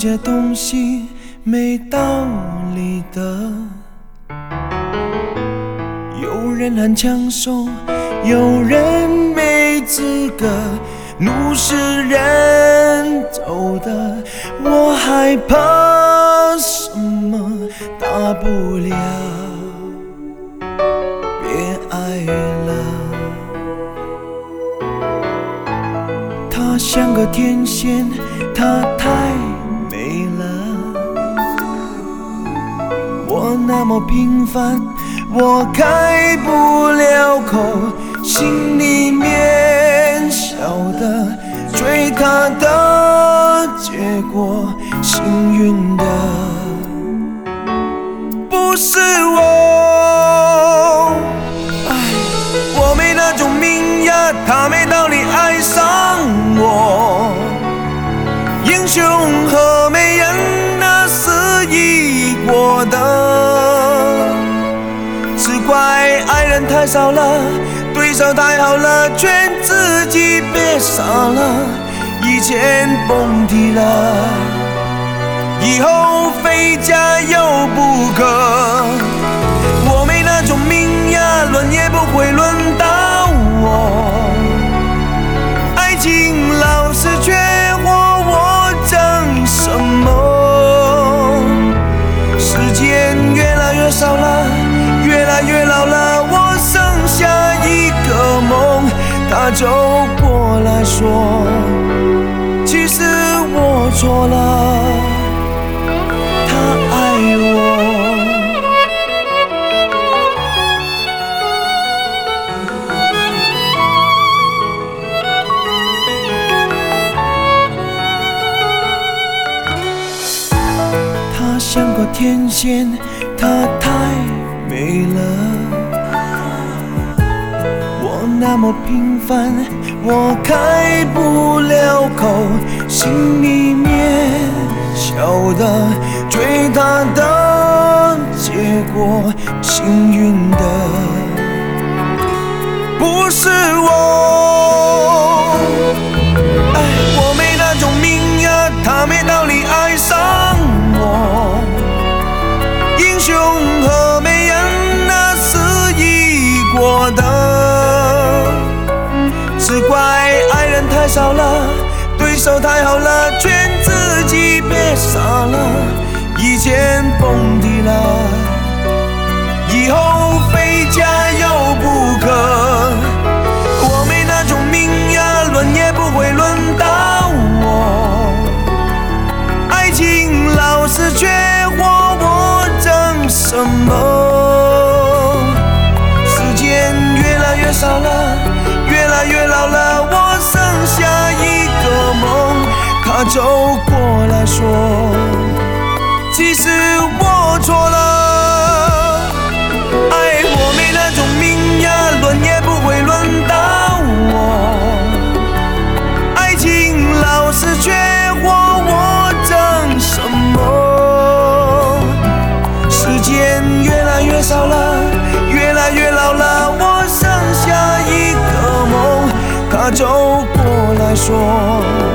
这东西没道理的，有人很抢手，有人没资格，路是人走的，我害怕什么大不了，别爱了。她像个天仙，她太美了，我那么平凡，我开不了口，心里面晓得追她的结果，幸运的不是我。我没那种命呀，她没道理爱上我。英雄和美人那是一国的，只怪爱人太少了，对手太好了，劝自己别傻了，以前蹦迪了，以后非加油不可。我没那种命呀，轮也不会轮到我。爱情老是缺货，我争什么？时间越来越少了，越来越老了，我剩下一个梦。他走过来说，其实我错了，他爱我。她像个天仙，她太美了，我那么平凡，我开不了口，心里面晓得追她的结果，幸运的不是我。我没那种命呀，她没道理爱上我。英雄和美人那是一国的，只怪爱人太少了，对手太好了，劝自己别傻了，以前蹦迪了，以后非加油不可。我没那种命呀，轮也不会轮到我。爱情老是缺货，我争什么？时间越来越少了，越来越老了，我剩下一个梦。他走过来说，其实我错了。我没那种命呀，轮也不会轮到我。爱情老是缺货，我争什么？时间越来越少了，越来越老了，我剩下一个梦。他走过来说，